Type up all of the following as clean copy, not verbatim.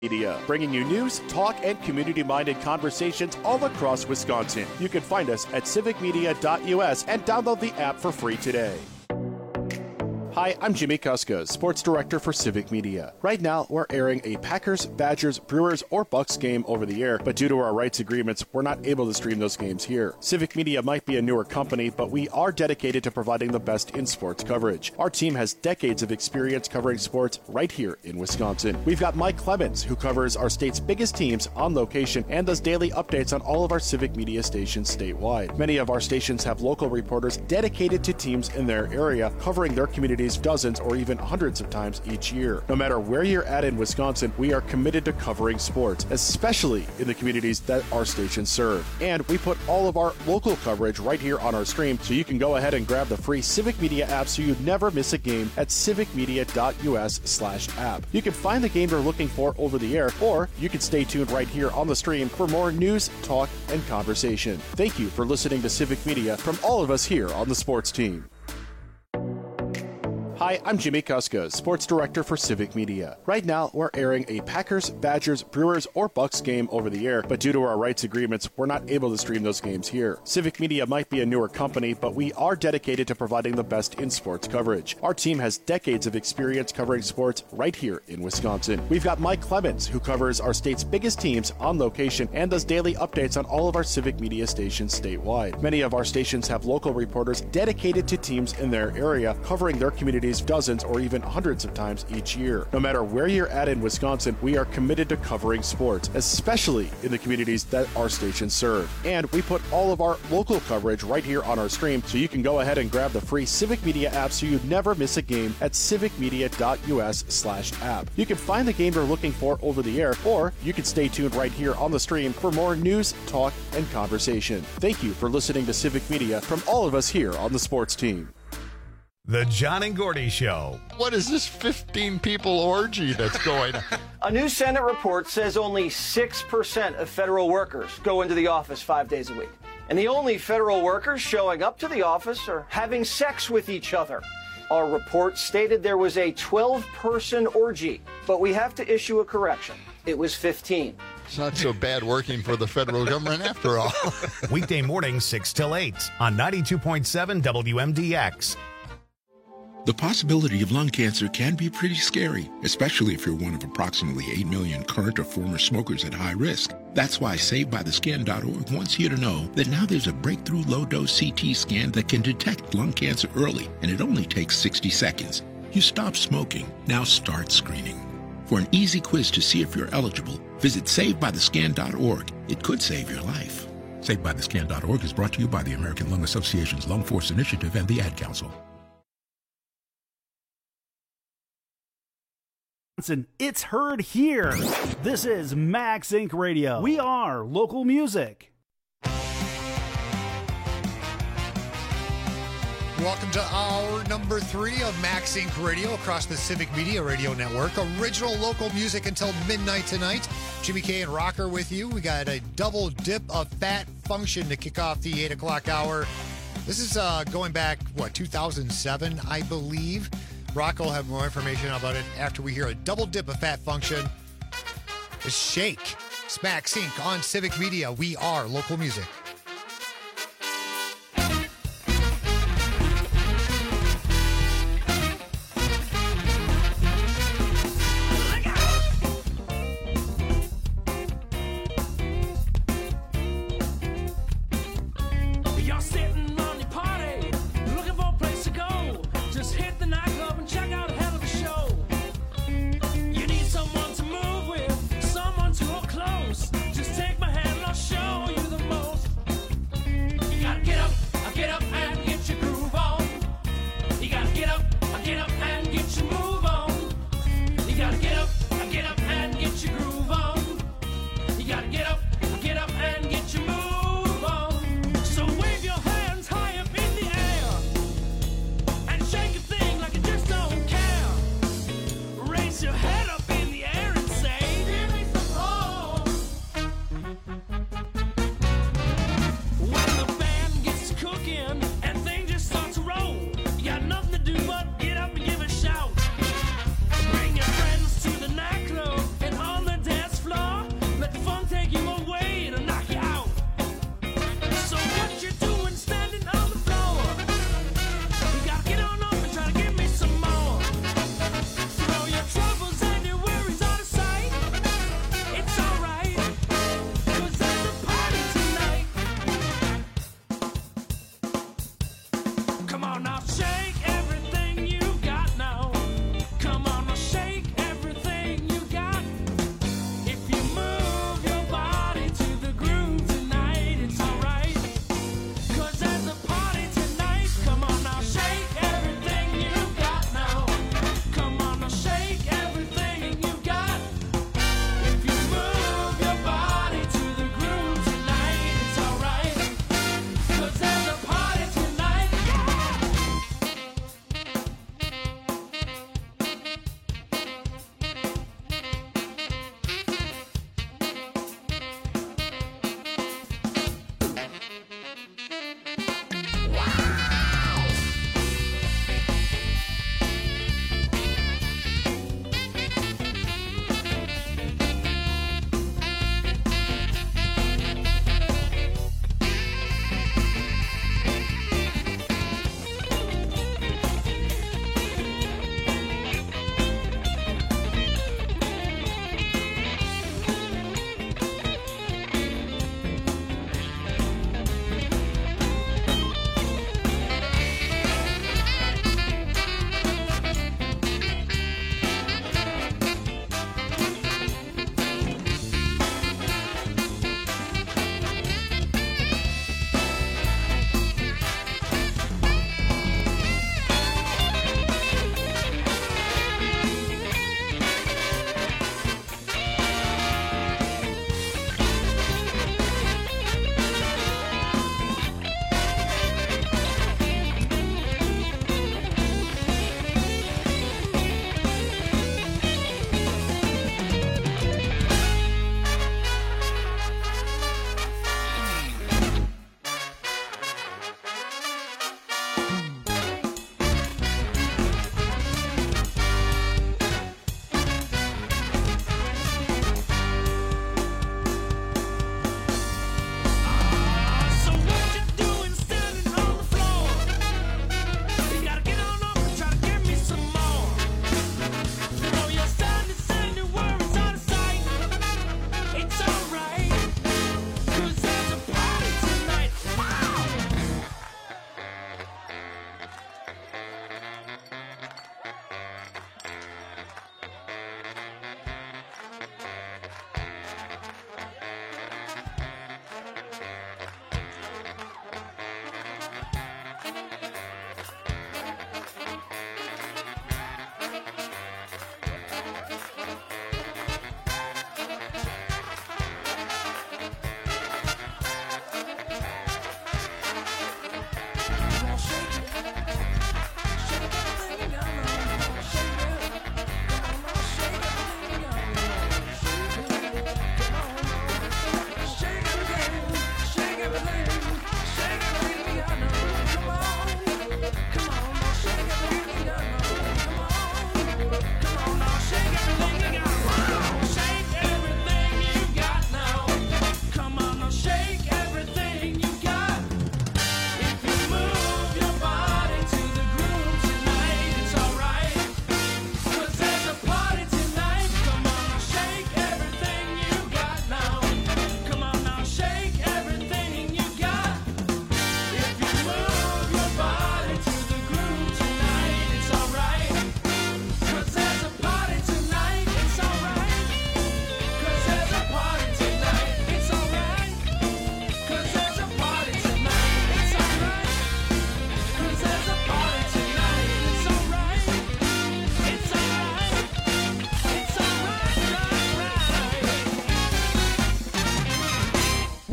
Media, bringing you news, talk, and community-minded conversations all across Wisconsin. You can find us at civicmedia.us and download the app for free today. Hi, I'm Jimmy Kuska, Sports Director for Civic Media. Right now, we're airing a Packers, Badgers, Brewers, or Bucks game over the air, but due to our rights agreements, we're not able to stream those games here. Civic Media might be a newer company, but we are dedicated to providing the best in sports coverage. Our team has decades of experience covering sports right here in Wisconsin. We've got Mike Clemens, who covers our state's biggest teams on location and does daily updates on all of our Civic Media stations statewide. Many of our stations have local reporters dedicated to teams in their area, covering their communities dozens or even hundreds of times each year. No matter where you're at in Wisconsin, we are committed to covering sports, especially in the communities that our stations serve. And we put all of our local coverage right here on our stream, so you can go ahead and grab the free Civic Media app so you never miss a game at civicmedia.us/app. You can find the game you're looking for over the air, or you can stay tuned right here on the stream for more news, talk, and conversation. Thank you for listening to Civic Media from all of us here on the sports team. Hi, I'm Jimmy Kuska, Sports Director for Civic Media. Right now, we're airing a Packers, Badgers, Brewers, or Bucks game over the air, but due to our rights agreements, we're not able to stream those games here. Civic Media might be a newer company, but we are dedicated to providing the best in sports coverage. Our team has decades of experience covering sports right here in Wisconsin. We've got Mike Clemens, who covers our state's biggest teams on location and does daily updates on all of our Civic Media stations statewide. Many of our stations have local reporters dedicated to teams in their area, covering their communities dozens or even hundreds of times each year. No matter where you're at in Wisconsin, we are committed to covering sports, especially in the communities that our stations serve. And we put all of our local coverage right here on our stream, so you can go ahead and grab the free Civic Media app so you never miss a game at civicmedia.us/app. You can find the game you're looking for over the air, or you can stay tuned right here on the stream for more news, talk, and conversation. Thank you for listening to Civic Media from all of us here on the sports team. The John and Gordy Show. What is this 15-people orgy that's going on? A new Senate report says only 6% of federal workers go into the office 5 days a week. And the only federal workers showing up to the office are having sex with each other. Our report stated there was a 12-person orgy, but we have to issue a correction. It was 15. It's not so bad working for the federal government after all. Weekday mornings 6 till 8 on 92.7 WMDX. The possibility of lung cancer can be pretty scary, especially if you're one of approximately 8 million current or former smokers at high risk. That's why SaveByTheScan.org wants you to know that now there's a breakthrough low-dose CT scan that can detect lung cancer early, and it only takes 60 seconds. You stop smoking, now start screening. For an easy quiz to see if you're eligible, visit SaveByTheScan.org. It could save your life. SaveByTheScan.org is brought to you by the American Lung Association's Lung Force Initiative and the Ad Council. It's heard here. This is Max Inc. Radio. We are local music. Welcome to hour number 3 of Max Inc. Radio across the Civic Media Radio Network. Original local music until midnight tonight. Jimmy K and Rocker with you. We got a double dip of Fat Function to kick off the 8 o'clock hour. This is going back, 2007, I believe. Rock will have more information about it after we hear a double dip of Fat Function. It's Shake. It's Max Inc. on Civic Media. We are local music. Just take my hand and I'll show you the most.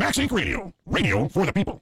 Max Inc. Radio. Radio for the people.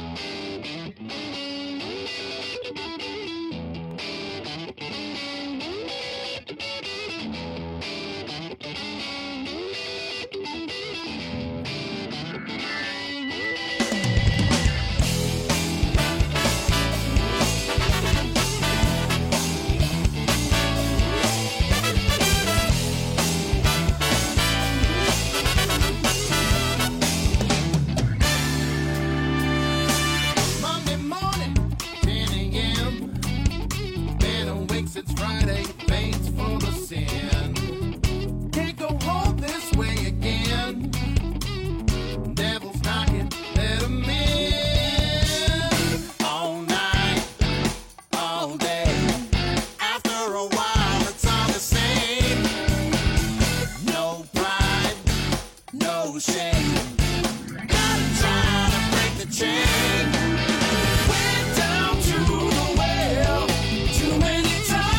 It's Friday, faints full of sin. Can't go home this way again. Devil's knocking, let him in. All night, all day. After a while, it's all the same. No pride, no shame. Gotta try to break the chain. Went down to the well. Too many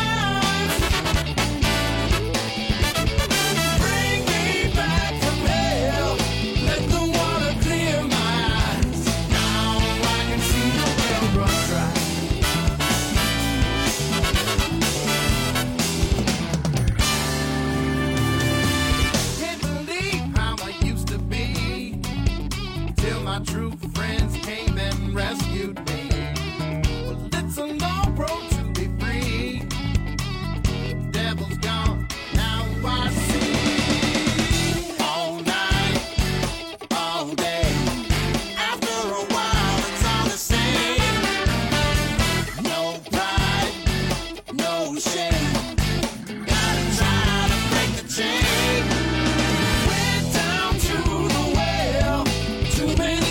true friends came and rescued me. Well, it's a long road to be free. Devil's gone, now I see. All night, all day. After a while, it's all the same. No pride, no shame. Gotta try to break the chain. Went down to the well. Too many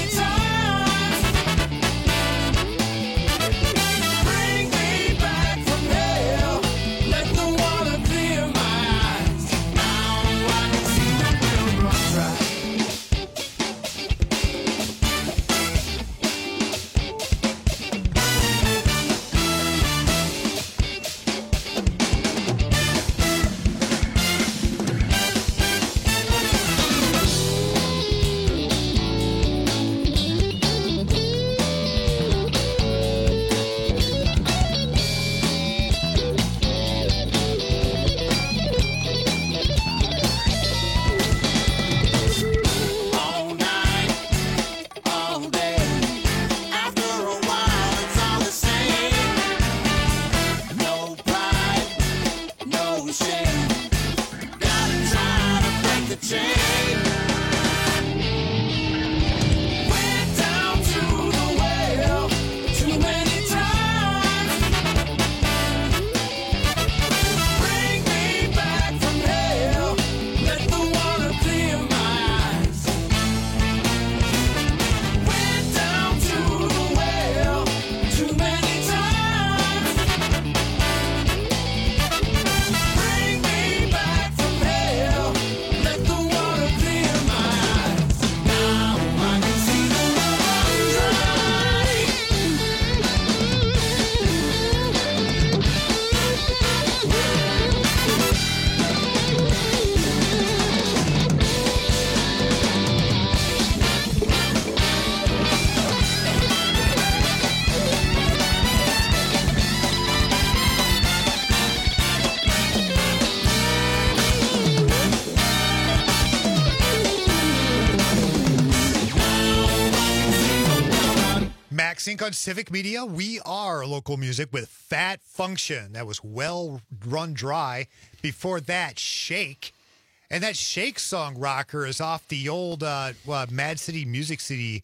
Max Inc. on Civic Media. We are local music with Fat Function. That was Well Run Dry. Before that, Shake. And that Shake song, Rocker, is off the old Mad City Music City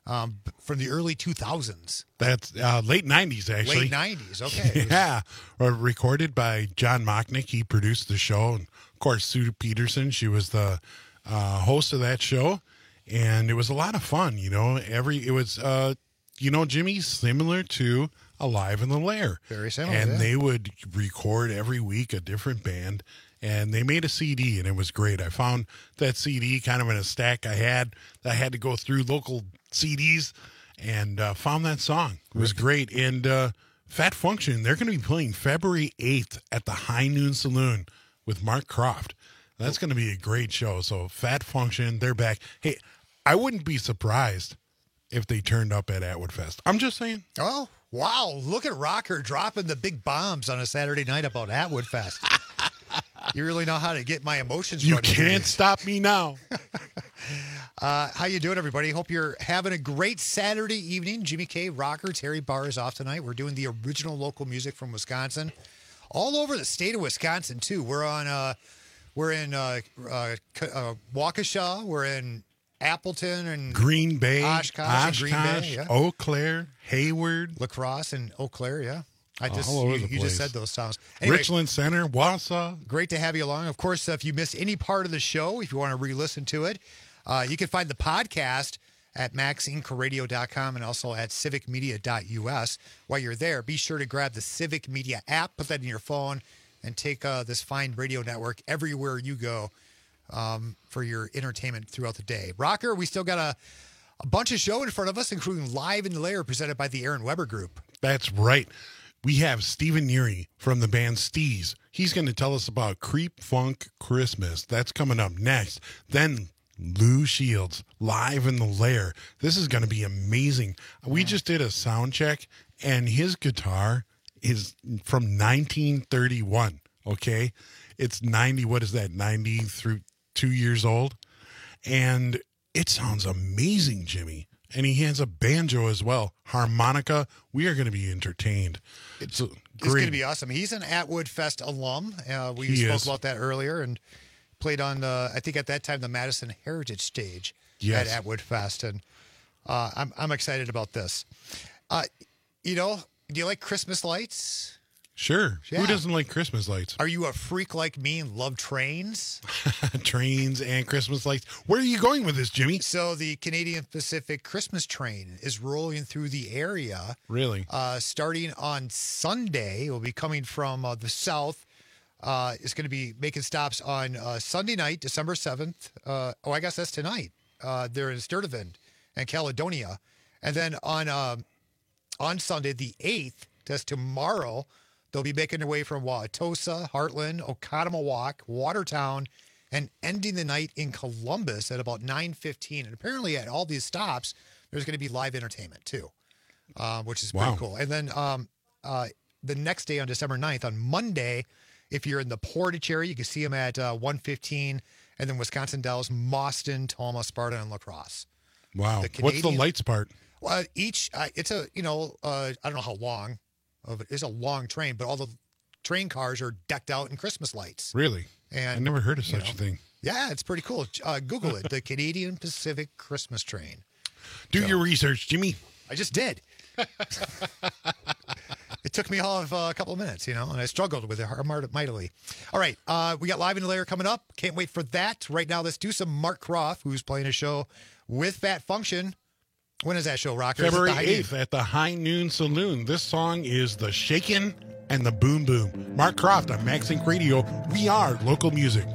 from the early 2000s. That's late 90s, actually. Late 90s, okay. Yeah. Recorded by John Mocknick. He produced the show. And, of course, Sue Peterson, she was the host of that show. And it was a lot of fun, you know. It was, Jimmy, similar to Alive in the Lair. Very similar, And yeah. they would record every week a different band. And they made a CD, and it was great. I found that CD kind of in a stack I had to go through local CDs and found that song. It was great. And Fat Function, they're going to be playing February 8th at the High Noon Saloon with Mark Croft. That's going to be a great show. So Fat Function, they're back. Hey, I wouldn't be surprised if they turned up at Atwood Fest. I'm just saying. Oh, wow. Look at Rocker dropping the big bombs on a Saturday night about Atwood Fest. You really know how to get my emotions You running. can't stop me now. How you doing, everybody? Hope you're having a great Saturday evening. Jimmy K, Rocker, Terry Barr is off tonight. We're doing the original local music from Wisconsin. All over the state of Wisconsin, too. We're in Waukesha. We're in Appleton and Green Bay, Oshkosh, Green Bay, yeah. Eau Claire, Hayward, La Crosse, and Eau Claire. Yeah, all over the you just place. said those towns. Anyway, Richland Center, Wausau. great to have you along. Of course, if you missed any part of the show, if you want to re-listen to it, you can find the podcast at maxincradio.com and also at civicmedia.us. While you're there, be sure to grab the Civic Media app, put that in your phone, and take this fine radio network everywhere you go for your entertainment throughout the day. Rocker, we still got a bunch of show in front of us, including Live in the Lair presented by the Aaron Weber Group. That's right. We have Stephen Neary from the band Steez. He's going to tell us about Creep Funk Christmas. That's coming up next. Then Lou Shields, Live in the Lair. This is going to be amazing. We just did a sound check, and his guitar is from 1931, okay? It's 90, what is that, 90 through 2 years old? And it sounds amazing, Jimmy. And he has a banjo as well, harmonica. We are going to be entertained. It's going to be awesome. He's an Atwood Fest alum. We spoke about that earlier and played on, I think at that time, the Madison Heritage Stage at Atwood Fest. And I'm excited about this. Do you like Christmas lights? Sure. Yeah. Who doesn't like Christmas lights? Are you a freak like me and love trains? Trains and Christmas lights. Where are you going with this, Jimmy? So the Canadian Pacific Christmas train is rolling through the area. Really? Starting on Sunday. It will be coming from the south. It's going to be making stops on Sunday night, December 7th. I guess that's tonight. They're in Sturtevant and Caledonia. And then on Sunday, the 8th, that's tomorrow, they'll be making their way from Wauwatosa, Heartland, Oconomowoc, Watertown, and ending the night in Columbus at about 9:15. And apparently at all these stops, there's going to be live entertainment too, which is pretty cool. And then the next day on December 9th, on Monday, if you're in the Portage area, you can see them at 1:15, and then Wisconsin Dells, Mauston, Toma, Sparta, and La Crosse. Wow. What's the lights part? Well, each, it's a, I don't know how long. It's a long train, but all the train cars are decked out in Christmas lights. Really? And I never heard of such a thing. Yeah, it's pretty cool. Google it, the Canadian Pacific Christmas train. Do your research, Jimmy. I just did. It took me all of a couple of minutes, and I struggled with it mightily. All right, we got Live in the Lair coming up. Can't wait for that. Right now, let's do some Mark Croft, who's playing a show with Fat Function. When is that show, Rocker? February 8th at the High Noon Saloon. This song is The Shakin' and the Boom Boom. Mark Croft on Max Inc. Radio. We are local music.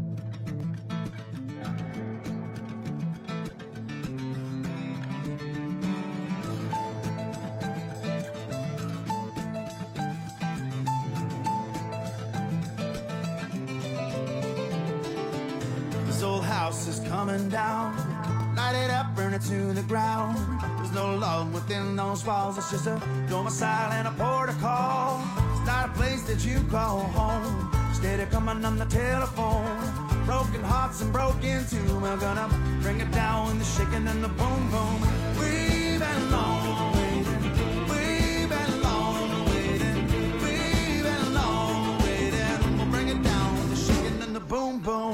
This old house is coming down. Light it up, burn it to the ground. There's no love within those walls. It's just a domicile and a protocol. It's not a place that you call home. Instead of coming on the telephone. Broken hearts and broken too. We're gonna bring it down with the shaking and the boom boom. We've been long waiting. We've been long waiting. We've been long waiting. We'll bring it down with the shaking and the boom boom.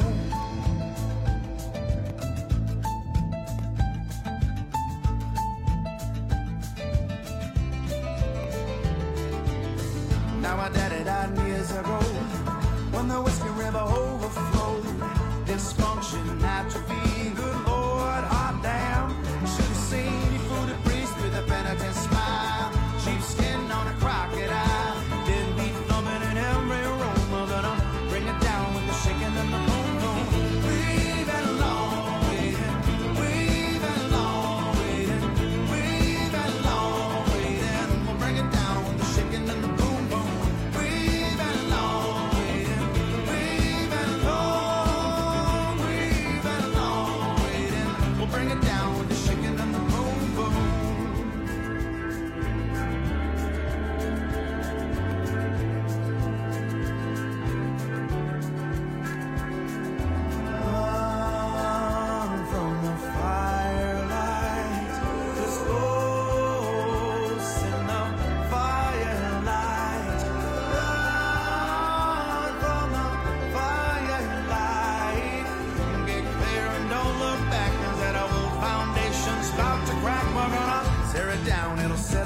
Now I did it 9 years ago, when the Whiskey River overflowed. Dysfunction, atrophy, good Lord, hot damn. Should have seen you fooled a priest with a penitent smile. Sheepskin on a crocodile, didn't be thumbing in every room. We're gonna bring it down with the shaking and the boom boom. We've been long waiting, we've been long waiting, we've been long waiting. We'll bring it down with the shaking and the boom boom. We've been long waiting, we've been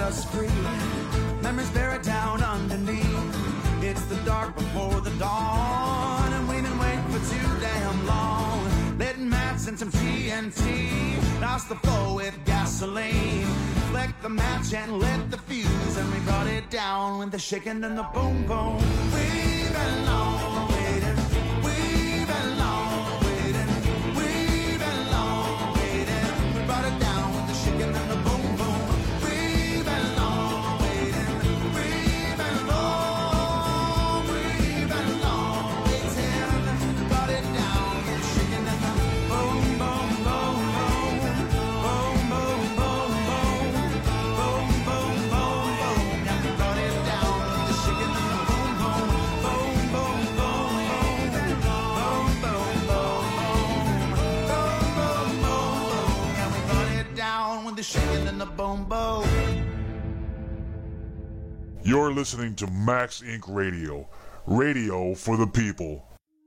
us free. Memories buried down underneath. It's the dark before the dawn, and we've been waiting for too damn long. Letting mats and some TNT douse the floor with gasoline. Flick the match and lit the fuse, and we brought it down with the shaking and the boom boom. We've been long waiting. We've been long waiting. We've been long waiting. We brought it down with the shaking and the boom boom. We've been long waiting. We've been long. We've been long waiting. We brought it down with the shaking and the boom boom boom boom. Boom boom boom boom. Boom boom boom boom. And we brought it down with the shaking and the boom boom. Boom boom boom boom. Boom boom boom boom. Boom boom boom boom. And we brought it down with the shaking and the boom boom. You're listening to Max Inc. Radio. Radio for the people.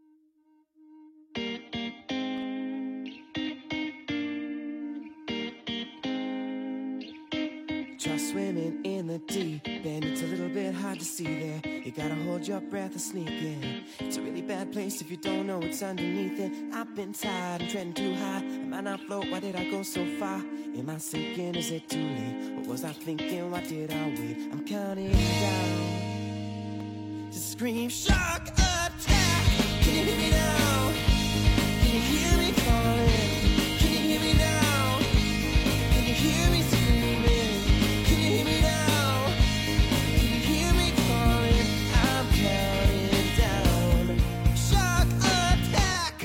Try swimming in the deep end. It's a little bit hard to see there. You gotta hold your breath and sneak in. It's a really bad place if you don't know what's underneath it. I've been tired and treading too high. I might not float, why did I go so far? Am I sinking, is it too late? What was I thinking, why did I wait? I'm counting down to scream shark attack. Can you hear me now? Can you hear me calling? Can you hear me now? Can you hear me screaming? Can you hear me now? Can you hear me calling? I'm counting down. Shark attack.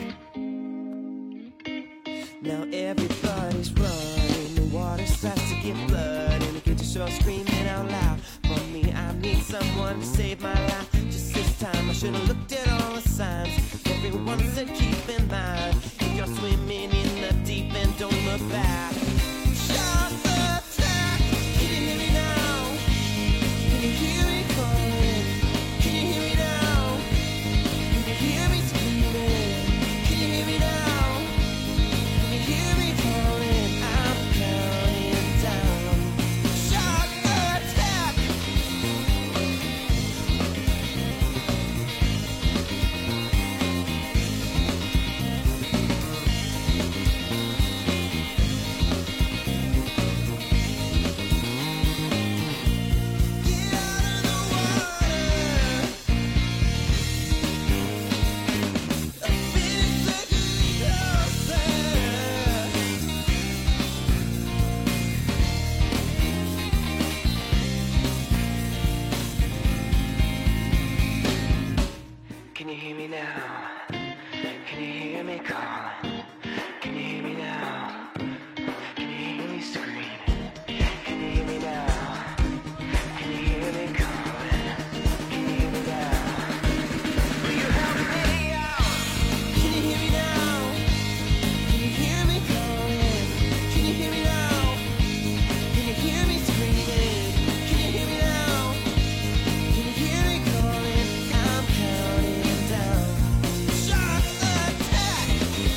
Now everybody's running. The water starts to get blood, and the kids are screaming out loud. For me, I need someone to save my life. Just this time, I should have looked at all the signs. Everyone said keep in mind, if you're swimming in the deep end, don't look back. Shark attack. Can you hear me now? Can you hear me calling? Can you hear me now? Can you hear me screaming? Can you hear me now? Can you hear me calling? I'm counting down. Shark attack. Can you hear me now? Can you hear me calling? Can you hear me now? Can you hear me screaming? Can you hear me now? Can you hear me calling? Can you hear me now? Will you help me out? Can you hear me now? Can you hear me calling? Can you hear me now? Can you hear me screaming? Can you hear me now? Can you hear me calling? I'm counting down. Shark attack.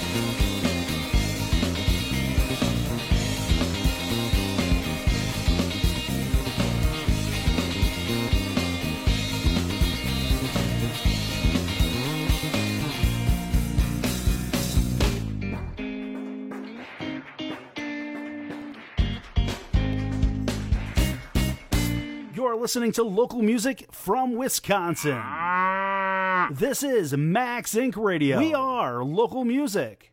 You're listening to local music from Wisconsin. This is Max Inc. Radio. We are local music.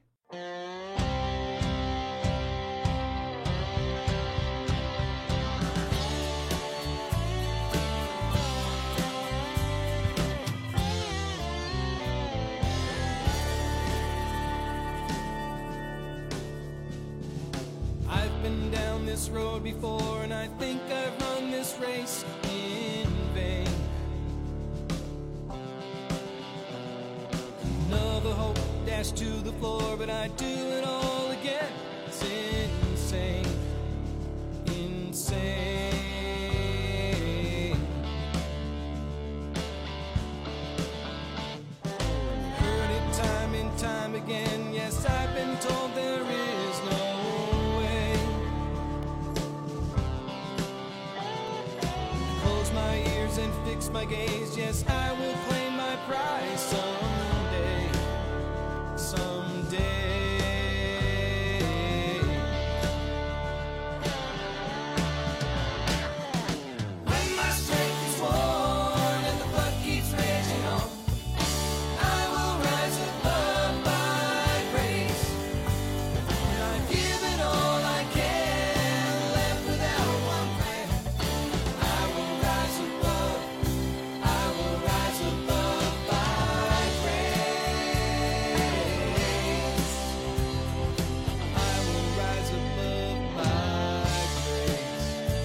I've been down this road before, and I think I've run this race in vain. Another hope dashed to the floor, but I do it all again. It's insane, insane. Heard it time and time again. Yes, I've been told there is no way. gaze. Yes, I will claim my prize someday. Someday. When my strength is worn and the blood keeps raging on, I will rise above by grace. When I've given all I can, left without one plan, I will rise above. I will rise above by grace. I will rise above by grace.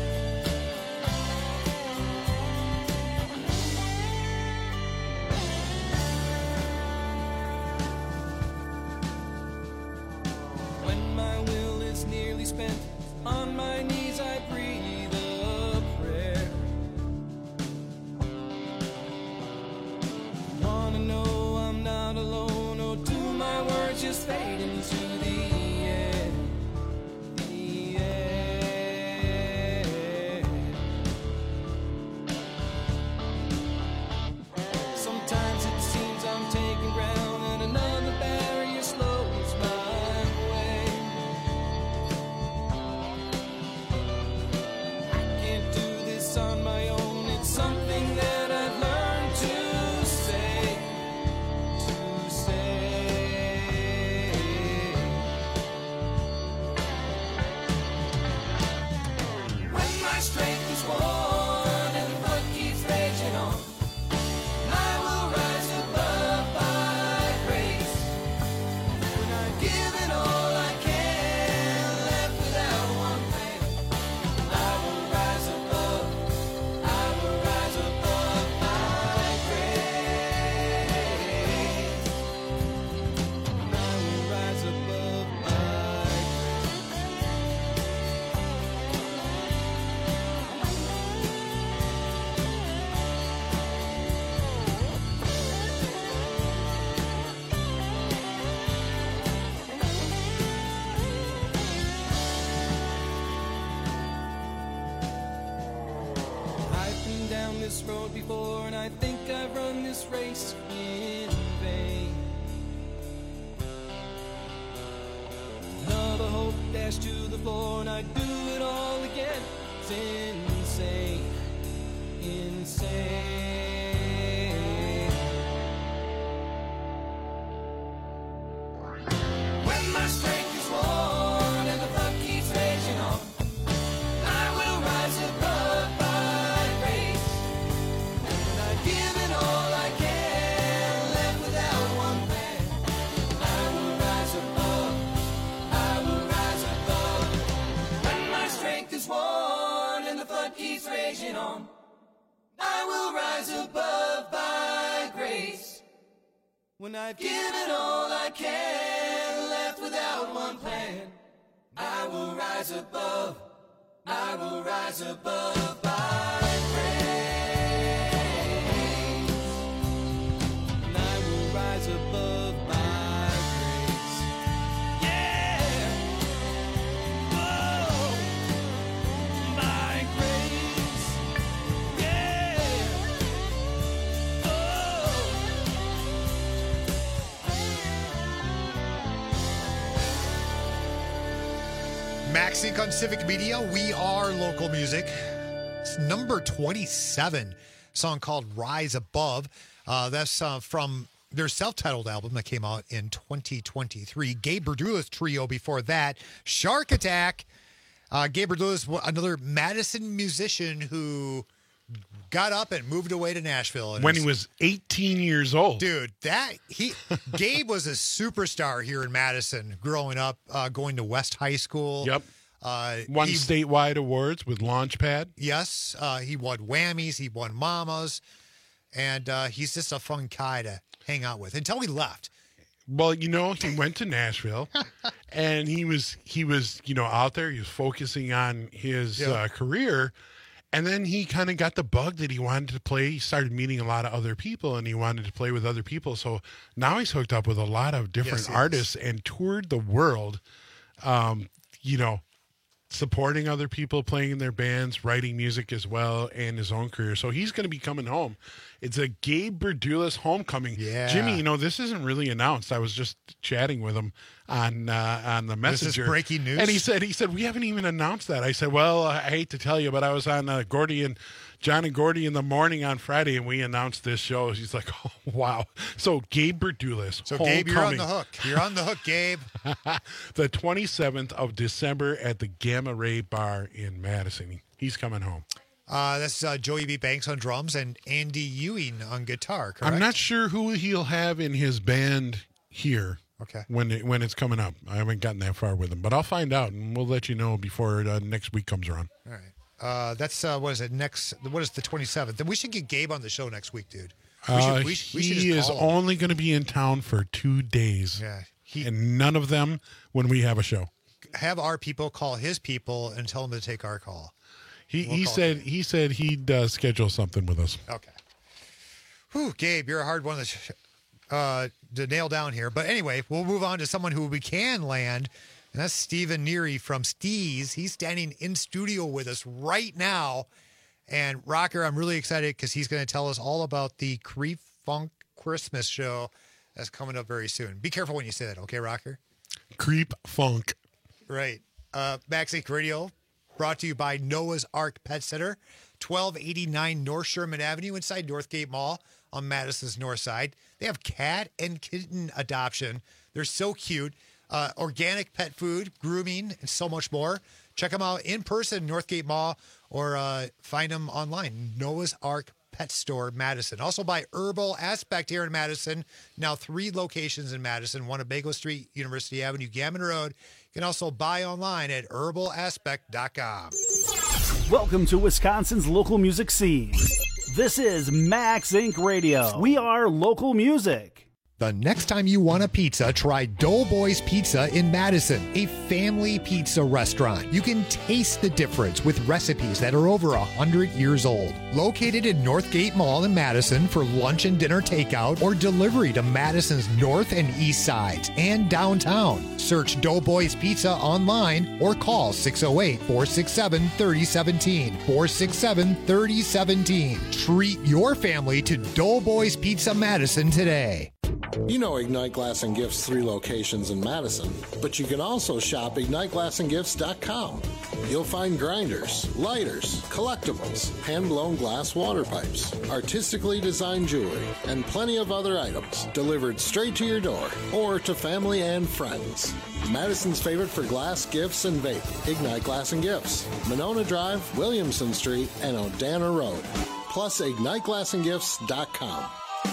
When my will is nearly spent, on my knees I breathe a prayer. Wanna know I'm not alone, or do my words just fade into the air? The air. Sometimes it seems I'm taking ground and another barrier slows my way. I can't do this on my own. It's something that I've learned to say. To say. When my strength is worn and the blood keeps raging on, I will rise above by grace. When I've given all I can, left without one plan, I will rise above. I will rise above by grace. I will rise above by I've been down this road before, and I think I've run this race in vain. Another hope dashed to the floor, and I do it all again. It's insane, insane. When my strength is worn and the blood keeps raging on, I will rise above by grace. When I've given all I can, left without one plan, I will rise above. I will rise above. When my strength is worn and the flood keeps raging on, I will rise above by grace. When I've given all I can, left without one plan, I will rise above. I will rise above by grace. And I will rise above by grace. Yeah. Whoa. By grace. Yeah. Max Inc. on Civic Media. We are local music. It's number 27, song called Rise Above. That's from their self-titled album that came out in 2023. Gabe Berdula's trio before that, Shark Attack. Gabe Berdula's another Madison musician who got up and moved away to Nashville. And when he was 18 years old. Dude, Gabe was a superstar here in Madison growing up, going to West High School. Yep. Won statewide awards with Launchpad. Yes. He won Whammies. He won Mamas. And he's just a fun guy to hang out with until he left. Well, he went to Nashville and he was, out there. He was focusing on his career. And then he kind of got the bug that he wanted to play. He started meeting a lot of other people and he wanted to play with other people. So now he's hooked up with a lot of different artists and toured the world, supporting other people, playing in their bands, writing music as well, and his own career. So he's going to be coming home. It's a Gabe Berdulis homecoming. Yeah. Jimmy, this isn't really announced. I was just chatting with him on the Messenger. This is breaking news? And he said, we haven't even announced that. I said, well, I hate to tell you, but I was on John and Gordy in the morning on Friday, and we announced this show. He's like, oh, wow. So Gabe Berdulis. So, Gabe, you're on the hook. You're on the hook, Gabe. The 27th of December at the Gamma Ray Bar in Madison. He's coming home. That's Joey B. Banks on drums and Andy Ewing on guitar, correct? I'm not sure who he'll have in his band here. Okay. When it's coming up. I haven't gotten that far with him, but I'll find out, and we'll let you know before next week comes around. All right. That's, what is it, what is the 27th? Then we should get Gabe on the show next week, dude. He is only going to be in town for 2 days. Yeah. And none of them when we have a show. Have our people call his people and tell them to take our call. He said he'd schedule something with us. Okay. Whew, Gabe, you're a hard one to nail down here. But anyway, we'll move on to someone who we can land, and that's Stephen Neary from Steez. He's standing in studio with us right now. And Rocker, I'm really excited because he's going to tell us all about the Creep Funk Christmas show that's coming up very soon. Be careful when you say that, okay, Rocker? Creep Funk. Right. Max Inc. Radio, brought to you by Noah's Ark Pet Center, 1289 North Sherman Avenue inside Northgate Mall on Madison's north side. They have cat and kitten adoption. They're so cute. Organic pet food, grooming, and so much more. Check them out in person, Northgate Mall, or find them online, Noah's Ark Pet Store, Madison. Also by Herbal Aspect here in Madison. Now 3 locations in Madison, one at Bago Street, University Avenue, Gammon Road. You can also buy online at herbalaspect.com. Welcome to Wisconsin's local music scene. This is Max Inc. Radio. We are local music. The next time you want a pizza, try Doughboys Pizza in Madison, a family pizza restaurant. You can taste the difference with recipes that are over 100 years old. Located in Northgate Mall in Madison for lunch and dinner takeout or delivery to Madison's north and east sides and downtown. Search Doughboys Pizza online or call 608-467-3017. 467-3017. Treat your family to Doughboys Pizza Madison today. You know Ignite Glass and Gifts 3 locations in Madison, but you can also shop IgniteGlassandGifts.com. You'll find grinders, lighters, collectibles, hand-blown glass water pipes, artistically designed jewelry, and plenty of other items delivered straight to your door or to family and friends. Madison's favorite for glass, gifts, and vape, Ignite Glass and Gifts, Monona Drive, Williamson Street, and Odana Road. Plus IgniteGlassandGifts.com.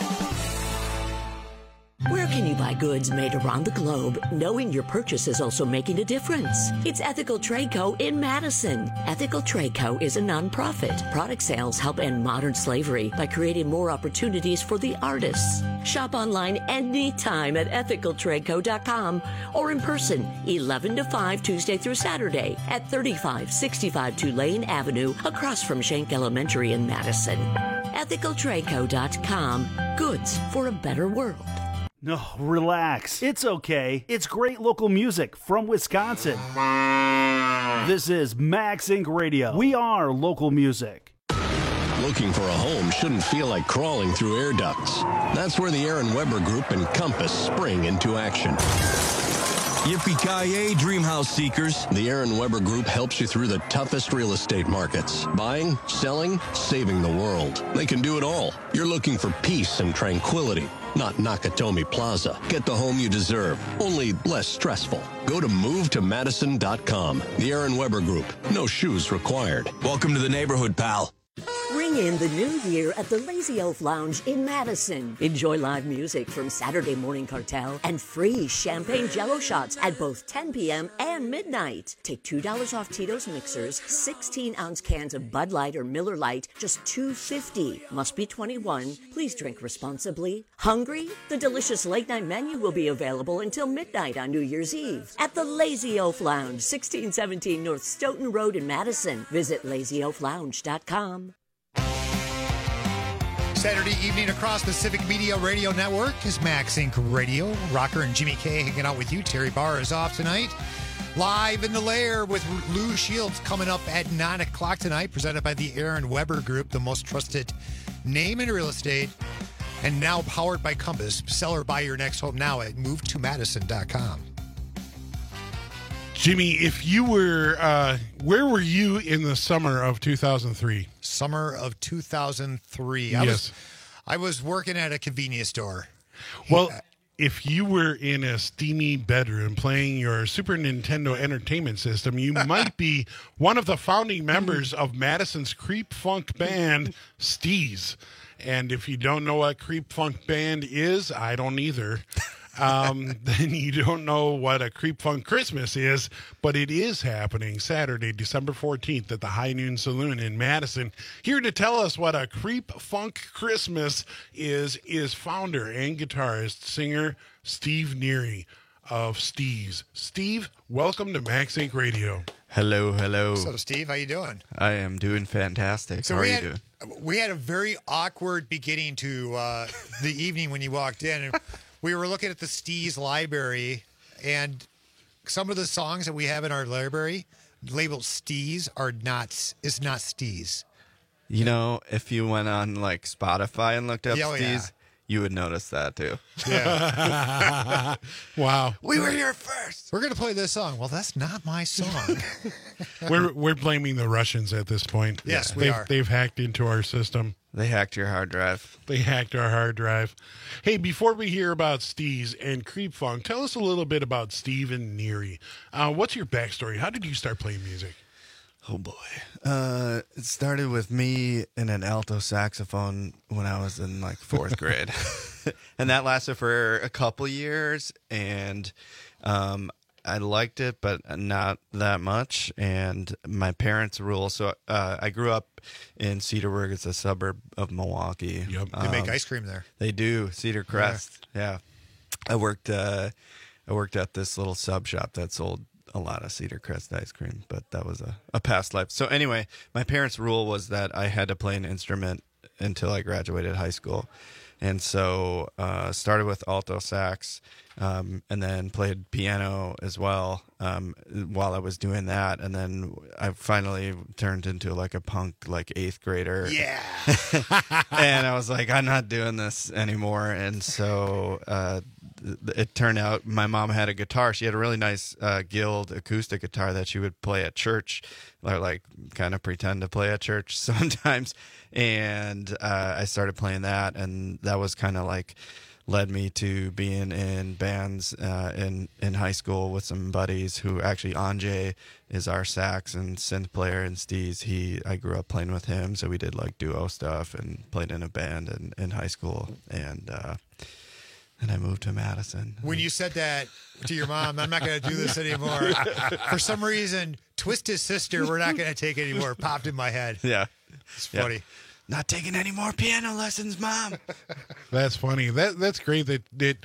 Where can you buy goods made around the globe, knowing your purchase is also making a difference? It's Ethical Trade Co. in Madison. Ethical Trade Co. is a nonprofit. Product sales help end modern slavery by creating more opportunities for the artists. Shop online anytime at ethicaltradeco.com or in person, 11 to 5 Tuesday through Saturday at 3565 Tulane Avenue across from Schenck Elementary in Madison. ethicaltradeco.com. Goods for a better world. No, relax. It's okay. It's great local music from Wisconsin. This is Max Inc. Radio. We are local music. Looking for a home shouldn't feel like crawling through air ducts. That's where the Aaron Weber Group and Compass spring into action. Yippee-ki-yay, dream house seekers. The Aaron Weber Group helps you through the toughest real estate markets. Buying, selling, saving the world. They can do it all. You're looking for peace and tranquility, not Nakatomi Plaza. Get the home you deserve, only less stressful. Go to movetomadison.com. The Aaron Weber Group. No shoes required. Welcome to the neighborhood, pal. Ring in the new year at the Lazy Oaf Lounge in Madison. Enjoy live music from Saturday Morning Cartel and free champagne jello shots at both 10 p.m. and midnight. Take $2 off Tito's mixers, 16-ounce cans of Bud Light or Miller Lite, just $2.50. Must be 21. Please drink responsibly. Hungry? The delicious late-night menu will be available until midnight on New Year's Eve at the Lazy Oaf Lounge, 1617 North Stoughton Road in Madison. Visit lazyoaflounge.com. Saturday evening across the Civic Media Radio Network is Max Inc. Radio. Rocker and Jimmy K hanging out with you. Terry Barr is off tonight. Live in the Lair with Lou Shields coming up at 9 o'clock tonight, presented by the Aaron Weber Group, the most trusted name in real estate, and now powered by Compass. Sell or buy your next home now at movetomadison.com. Jimmy, if you were, where were you in the summer of 2003? Summer of 2003. Yes. I was working at a convenience store. Well, if you were in a steamy bedroom playing your Super Nintendo Entertainment System, you might be one of the founding members of Madison's Creep Funk band, Steez. And if you don't know what Creep Funk band is, I don't either. Then you don't know what a Creep Funk Christmas is, but it is happening Saturday, December 14th at the High Noon Saloon in Madison. Here to tell us what a Creep Funk Christmas is founder and guitarist, singer Steve Neary of Steez. Steve, welcome to Max Inc. Radio. Hello, hello. So, Steve, how you doing? I am doing fantastic. So how are you doing? We had a very awkward beginning to the evening when you walked in. And we were looking at the Steez library, and some of the songs that we have in our library labeled Steez is not Steez. You know, if you went on like Spotify and looked up Steez, you would notice that too. Yeah. Wow. We were here first. We're going to play this song. Well, that's not my song. We're blaming the Russians at this point. Yes, we are. They've hacked into our system. They hacked your hard drive. They hacked our hard drive. Hey, before we hear about Steez and Creep Funk, tell us a little bit about Stephen Neary. What's your backstory? How did you start playing music? Oh, boy. It started with me in an alto saxophone when I was in like fourth grade. And that lasted for a couple years. And I liked it, but not that much. And my parents' rule. So I grew up in Cedarburg. It's a suburb of Milwaukee. Yep. They make ice cream there. They do. Cedar Crest. Yeah. I worked at this little sub shop that sold a lot of Cedar Crest ice cream, but that was a past life. So anyway, my parents' rule was that I had to play an instrument until I graduated high school. And so started with alto sax, and then played piano as well while I was doing that. And then I finally turned into like a punk, like 8th grader. Yeah. And I was like, I'm not doing this anymore. And so it turned out my mom had a guitar. She had a really nice Guild acoustic guitar that she would play at church, or like kind of pretend to play at church sometimes. And I started playing that, and that was kind of like led me to being in bands in high school with some buddies who actually, Anjay is our sax and synth player in Steez. I grew up playing with him, so we did like duo stuff and played in a band in high school. And I moved to Madison. When you said that to your mom, I'm not going to do this anymore. For some reason, Twisted Sister, we're not going to take anymore, popped in my head. Yeah. It's funny. Yeah. Not taking any more piano lessons, Mom. That's funny. That's great that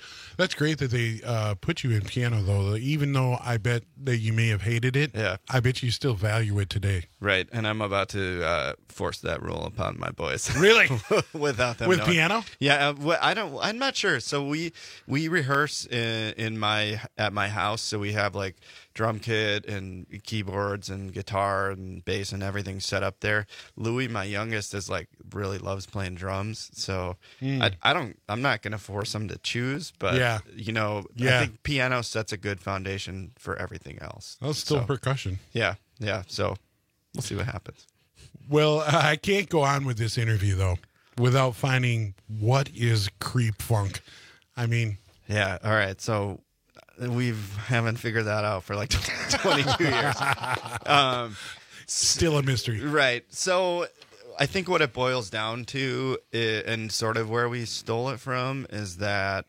they put you in piano, though. Even though I bet that you may have hated it, yeah, I bet you still value it today. Right, and I'm about to force that rule upon my boys. Really? Without them with knowing. piano? Yeah, I'm not sure. So we rehearse at my house. So we have like drum kit and keyboards and guitar and bass and everything set up there. Louis, my youngest, is like really loves playing drums. So I'm not going to force him to choose, but I think piano sets a good foundation for everything else. Well, it's still percussion. Yeah. So we'll see what happens. Well, I can't go on with this interview though without finding what is Creep Funk. I mean, yeah. All right. So we haven't figured that out for like 22 years. Still a mystery. Right. So I think what it boils down to, and sort of where we stole it from, is that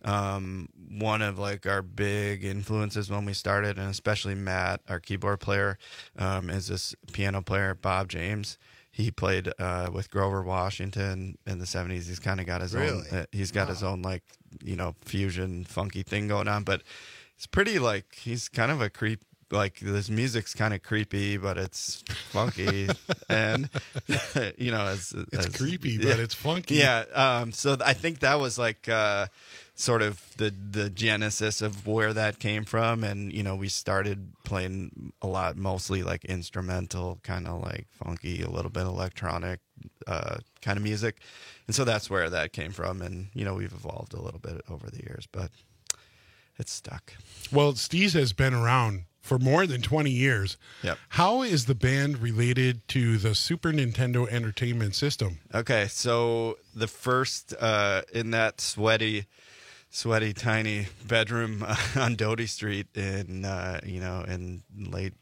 one of like our big influences when we started, and especially Matt, our keyboard player, is this piano player, Bob James. He played with Grover Washington in the 70s. He's kind of got his own. He's got his own like fusion funky thing going on, but it's pretty like he's kind of a creep. Like this music's kind of creepy, but it's funky, and it's creepy, but it's funky. Yeah. So I think that was like sort of the genesis of where that came from. And, we started playing a lot, mostly like instrumental, kind of like funky, a little bit electronic kind of music. And so that's where that came from. And, we've evolved a little bit over the years, but it's stuck. Well, Steez has been around for more than 20 years. Yep. How is the band related to the Super Nintendo Entertainment System? Okay, so the first in that sweaty, tiny bedroom on Doty Street in in late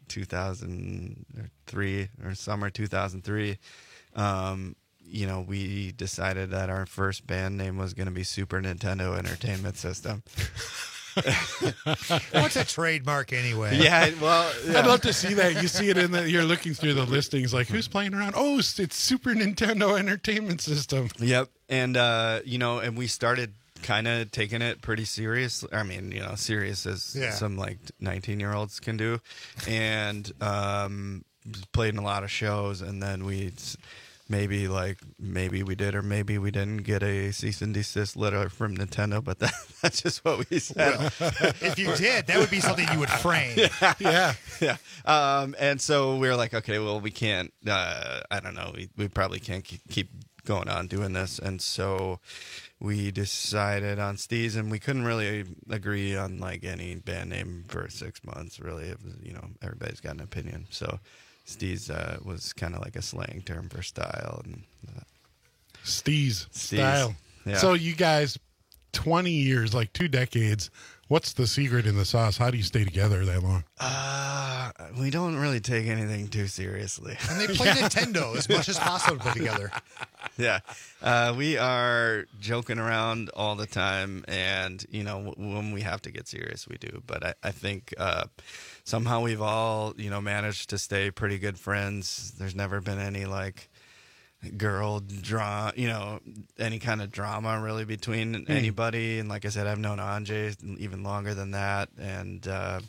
2003 or summer 2003, we decided that our first band name was going to be Super Nintendo Entertainment System. What's a trademark anyway? Yeah, well, I'd love to see that. You see it you're looking through the listings, like who's playing around? Oh, it's Super Nintendo Entertainment System. Yep, and and we started kind of taking it pretty serious. I mean, serious as some like 19-year-olds can do, and played in a lot of shows, and then maybe we did or maybe we didn't get a cease and desist letter from Nintendo, but that's just what we said. Well, if you did, that would be something you would frame. Yeah. And so we were like, okay, well, we can't. I don't know. We probably can't keep going on doing this, and so we decided on Steez, and we couldn't really agree on like any band name for 6 months. Really, it was, everybody's got an opinion, so. Steez was kind of like a slang term for style. And Steez style. Yeah. So you guys, 20 years, like 2 decades. What's the secret in the sauce? How do you stay together that long? We don't really take anything too seriously. And they play Nintendo as much as possible together. Yeah. We are joking around all the time. And, when we have to get serious, we do. But I think somehow we've all, managed to stay pretty good friends. There's never been any, like, girl drama, any kind of drama really between anybody. And like I said, I've known Anjay even longer than that. And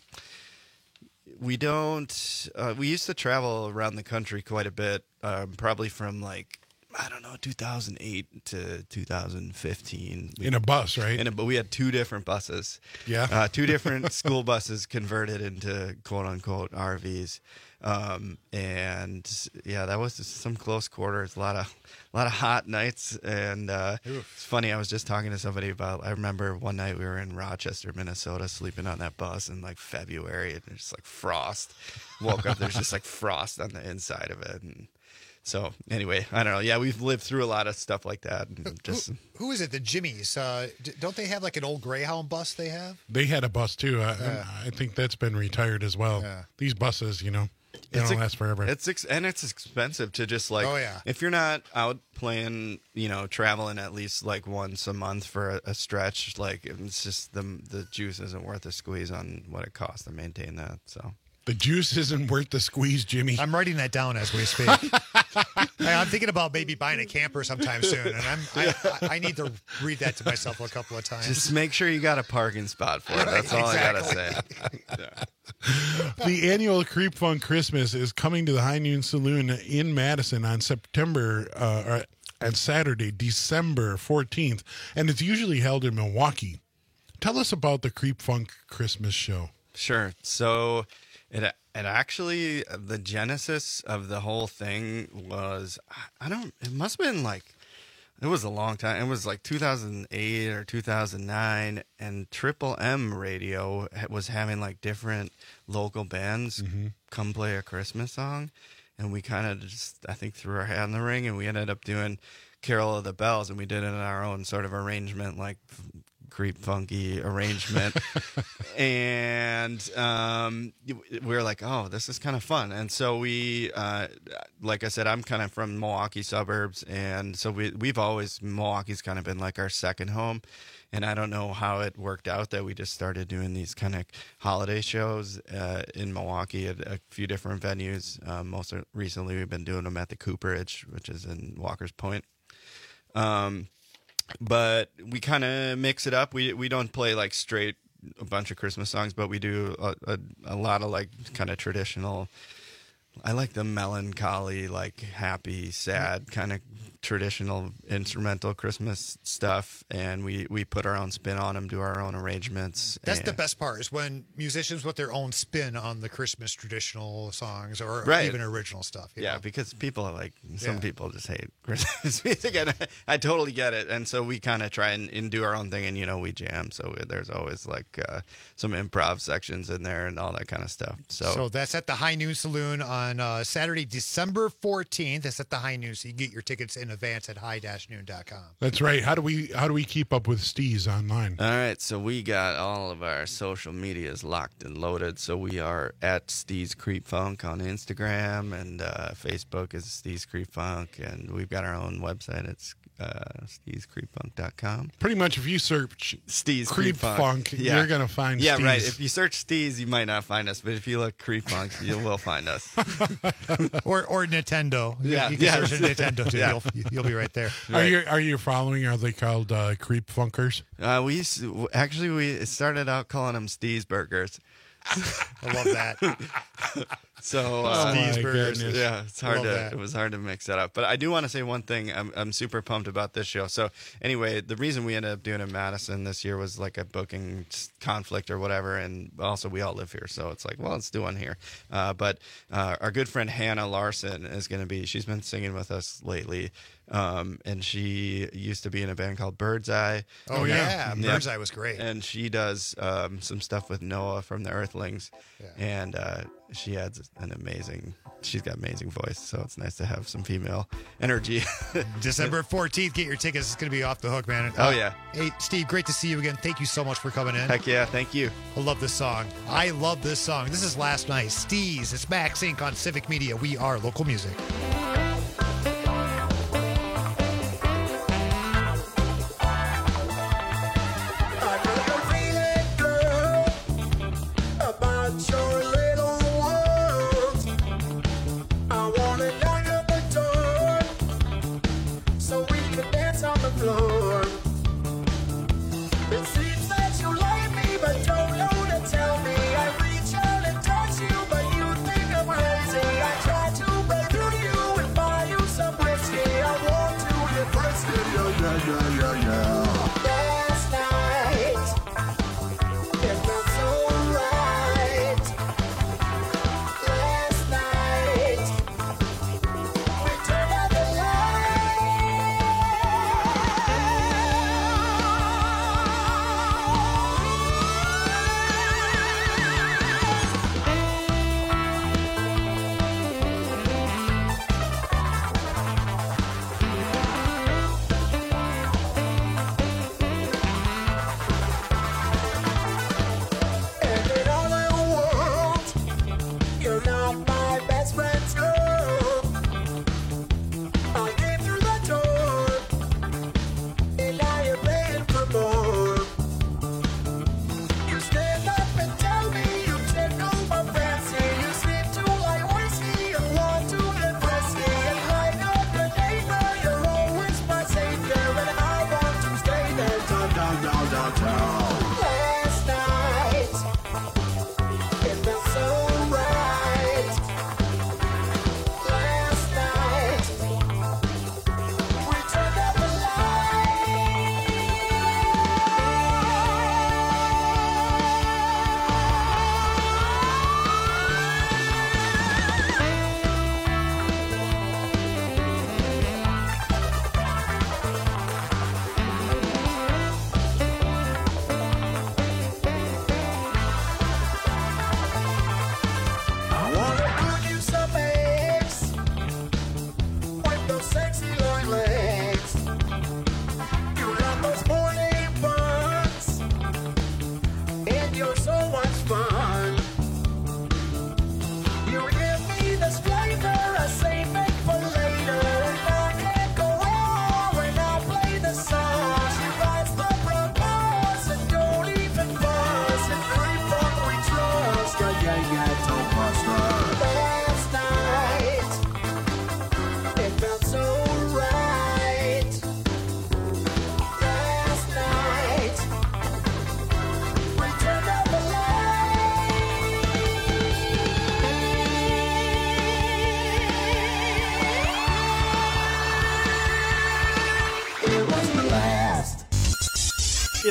we used to travel around the country quite a bit, probably from like, I don't know, 2008 to 2015. In a bus, right? But we had 2 different buses. Yeah. 2 different school buses converted into quote unquote RVs. And yeah, that was just some close quarters, a lot of hot nights. And it's funny, I was just talking to somebody about, I remember one night we were in Rochester, Minnesota, sleeping on that bus in like February, and there's like frost. Woke up, there's just like frost on the inside of it. And so anyway, I don't know. Yeah, we've lived through a lot of stuff like that. And just who is it? The Jimmies? Don't they have like an old Greyhound bus they have? They had a bus too. I think that's been retired as well. Yeah. These buses, they don't last forever. It's expensive to just like, if you're not out playing, traveling at least like once a month for a stretch, like it's just the juice isn't worth the squeeze on what it costs to maintain that. So the juice isn't worth the squeeze, Jimmy. I'm writing that down as we speak. I'm thinking about maybe buying a camper sometime soon, and I need to read that to myself a couple of times. Just make sure you got a parking spot for it. That's all I gotta say. The annual Creep Funk Christmas is coming to the High Noon Saloon in Madison on Saturday, December 14th, and it's usually held in Milwaukee. Tell us about the Creep Funk Christmas show. Sure. So it actually, the genesis of the whole thing was, it must have been like, it was a long time. It was like 2008 or 2009, and Triple M Radio was having like different local bands come play a Christmas song. And we kind of just, I think, threw our hat in the ring, and we ended up doing Carol of the Bells, and we did it in our own sort of arrangement, like creep funky arrangement. And we were like, oh, this is kind of fun. And so we, like I said, I'm kind of from Milwaukee suburbs, and so Milwaukee's kind of been like our second home. And I don't know how it worked out that we just started doing these kind of holiday shows in Milwaukee at a few different venues. Most recently, we've been doing them at the Cooperage, which is in Walker's Point. But we kind of mix it up. We don't play like straight a bunch of Christmas songs, but we do a lot of like kind of traditional. I like the melancholy, like happy, sad kind of traditional instrumental Christmas stuff, and we put our own spin on them, do our own arrangements. That's the best part, is when musicians put their own spin on the Christmas traditional songs or Right. even original stuff. you Yeah, know? because people are like, some Yeah. people just hate Christmas music, and I totally get it. And so we kind of try and do our own thing, and, we jam. So there's always like some improv sections in there and all that kind of stuff. So that's at the High Noon Saloon on Saturday, December 14th. That's at the High Noon, so you can get your tickets in advance at high-noon.com. That's right. How do we keep up with Steez online? All right, so we got all of our social medias locked and loaded. So we are at Steez Creep Funk on Instagram, and Facebook is Steez Creep Funk, and we've got our own website. It's SteezCreepFunk.com. Pretty much, if you search Steez Creep Funk, you're gonna find Yeah, Steez. right. If you search Steez, you might not find us, but if you look Creep Funk, you will find us. or Nintendo. Yeah, you can yeah. search Nintendo too. Yeah. You'll be right there. Are you following? Are they called Creep Funkers? We started out calling them Steez Burgers. I love that. So, Steez Burgers. yeah, it was hard to mix that up. But I do want to say one thing. I'm super pumped about this show. So anyway, the reason we ended up doing it in Madison this year was like a booking conflict or whatever, and also we all live here, so it's like, well, let's do one here. But our good friend Hannah Larson is going to be. She's been singing with us lately. And she used to be in a band called Birdseye. Oh, yeah. Birdseye was great. And she does some stuff with Noah from the Earthlings. And she adds she's got amazing voice, so it's nice to have some female energy. December 14th, get your tickets. It's going to be off the hook, man. Oh, yeah. Hey, Steve, great to see you again. Thank you so much for coming in. Heck yeah, thank you. I love this song. I love this song. This is Last Night. Steez. It's Max Inc. on Civic Media. We are local music. But you think I'm crazy. I try to break through you and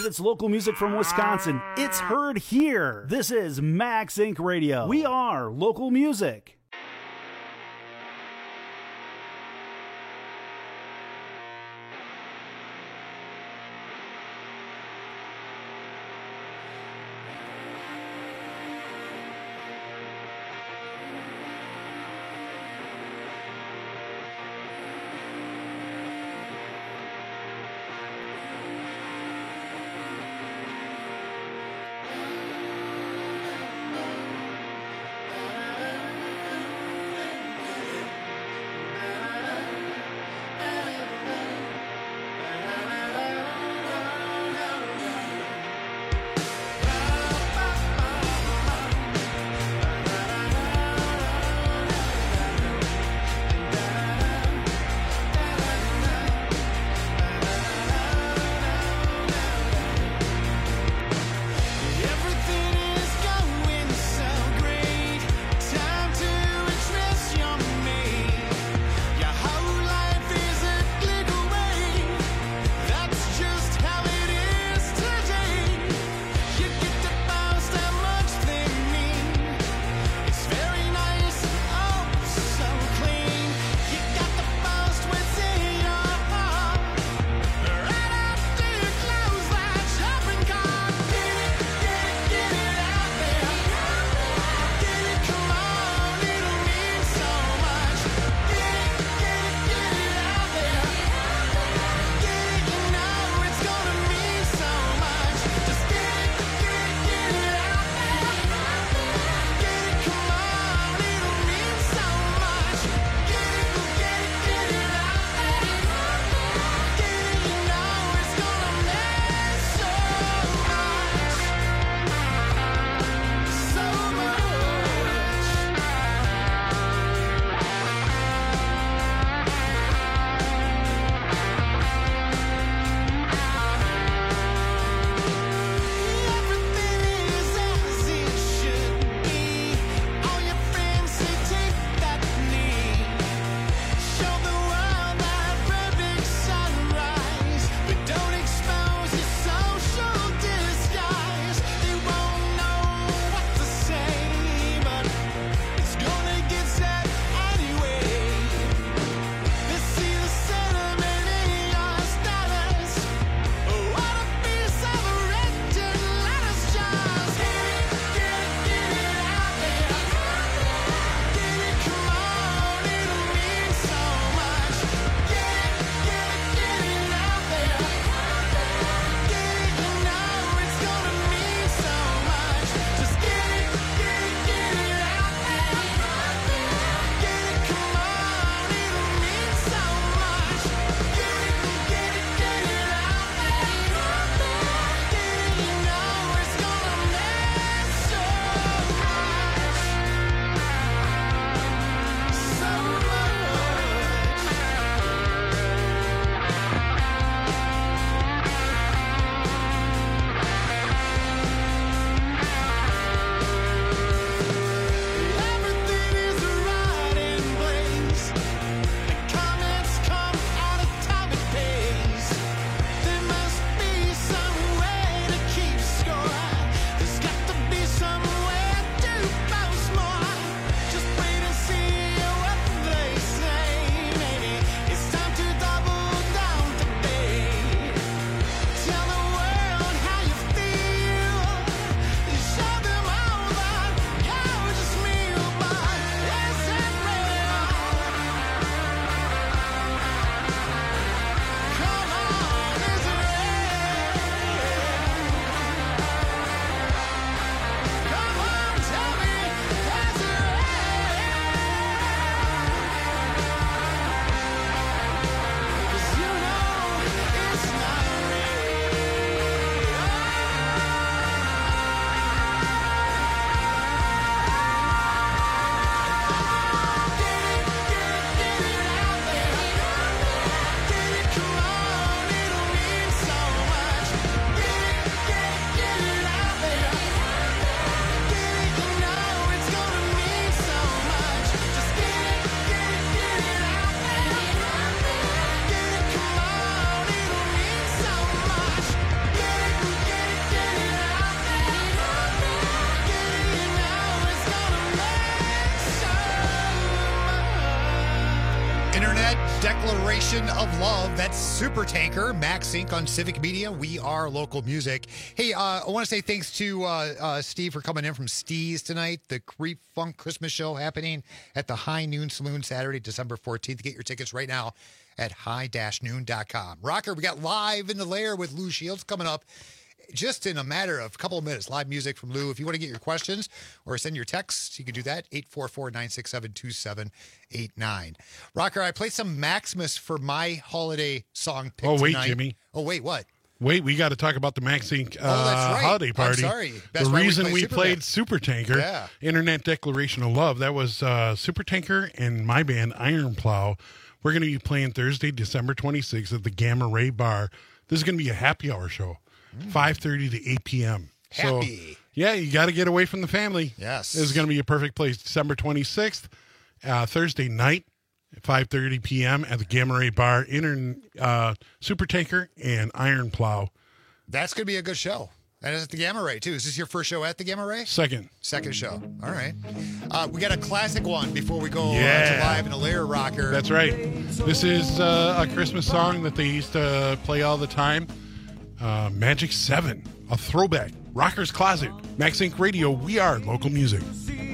If it's local music from Wisconsin, it's heard here. This is Max Inc. Radio. We are local music. that declaration of love. That's Super Tanker, Max Inc. on Civic Media. We are local music. Hey, I want to say thanks to Steve for coming in from Steez tonight. The Creep Funk Christmas show happening at the High Noon Saloon Saturday, December 14th. Get your tickets right now at high-noon.com. Rocker, we got Live in the Lair with Lou Shields coming up just in a matter of a couple of minutes. Live music from Lou. If you want to get your questions or send your texts, you can do that. 844-967-2789. Rocker, I played some Maximus for my holiday song pick wait, tonight. Jimmy. Oh, wait, what? Wait, we got to talk about the Max Inc. That's right. holiday party. I'm sorry. The That's why reason we Superman. played Super Tanker, Internet Declaration of Love, that was Super Tanker and my band, Iron Plow. We're going to be playing Thursday, December 26th at the Gamma Ray Bar. This is going to be a happy hour show, 5:30 to 8 p.m. Happy. So, yeah, you got to get away from the family. Yes. This is going to be a perfect place. December 26th, Thursday night, 5:30 p.m. at the Gamma Ray Bar, Super Tanker and Iron Plow. That's going to be a good show. And it's at the Gamma Ray, too. Is this your first show at the Gamma Ray? Second show. All right. We got a classic one before we go to Live in a Lair, Rocker. That's right. This is a Christmas song that they used to play all the time. Magic 7, a throwback. Rocker's Closet. Max Inc. Radio. We are local music.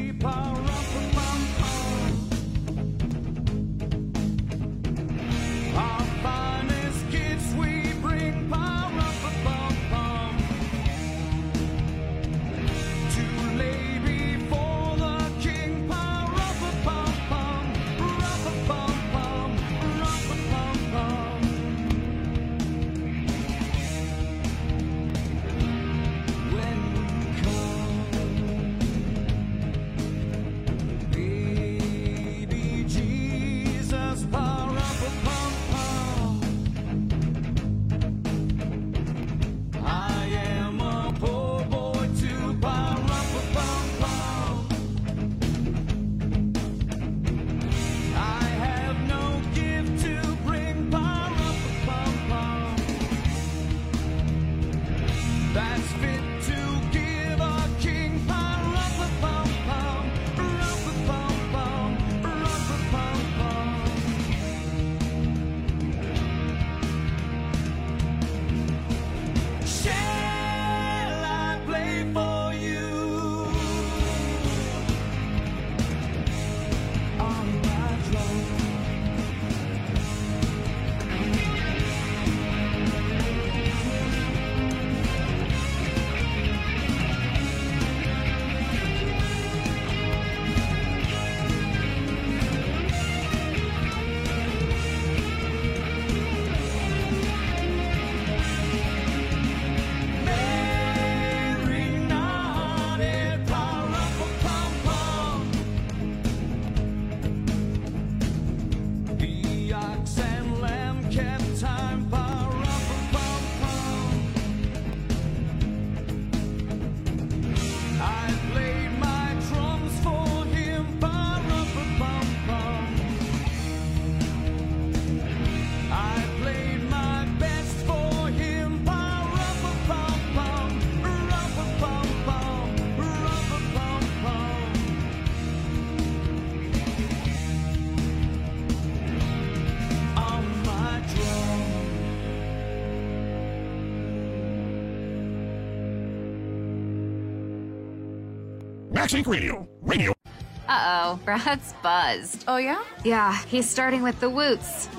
Max Inc. Radio. Uh-oh, Brad's buzzed. Oh, yeah? Yeah, he's starting with the woots.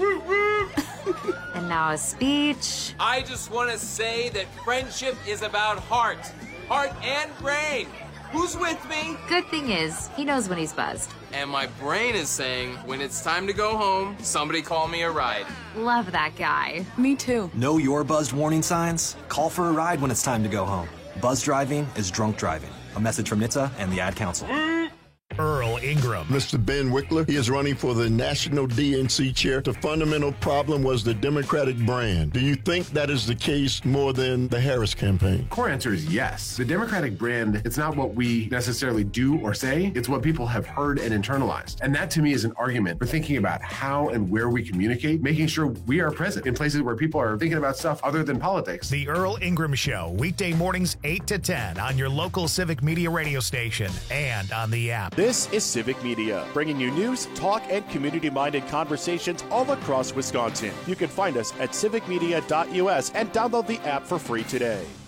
And now a speech. I just want to say that friendship is about heart and brain. Who's with me? Good thing is, he knows when he's buzzed. And my brain is saying, when it's time to go home, somebody call me a ride. Love that guy. Me too. Know your buzzed warning signs? Call for a ride when it's time to go home. Buzz driving is drunk driving. A message from NHTSA and the Ad Council. Earl Ingram. Mr. Ben Wickler, he is running for the National DNC chair. The fundamental problem was the Democratic brand. Do you think that is the case more than the Harris campaign? Core answer is yes. The Democratic brand, it's not what we necessarily do or say, it's what people have heard and internalized. And that to me is an argument for thinking about how and where we communicate, making sure we are present in places where people are thinking about stuff other than politics. The Earl Ingram Show, weekday mornings 8 to 10 on your local Civic Media radio station and on the app. This is Civic Media, bringing you news, talk, and community-minded conversations all across Wisconsin. You can find us at civicmedia.us and download the app for free today.